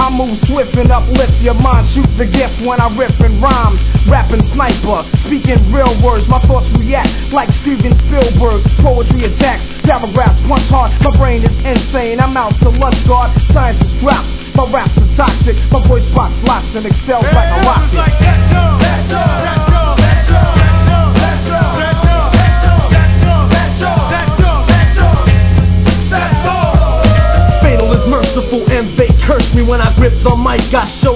I move swift and uplift your mind. Shoot the gift when I rip and rhyme. Rapping sniper, speaking real words. My thoughts react like Steven Spielberg. Poetry attacks, paragraphs punch hard. My brain is insane, I'm out to lunch guard. Science is dropped, my raps are toxic. My voice box locks and excels like a rocket. And they curse me when I grip the mic. I show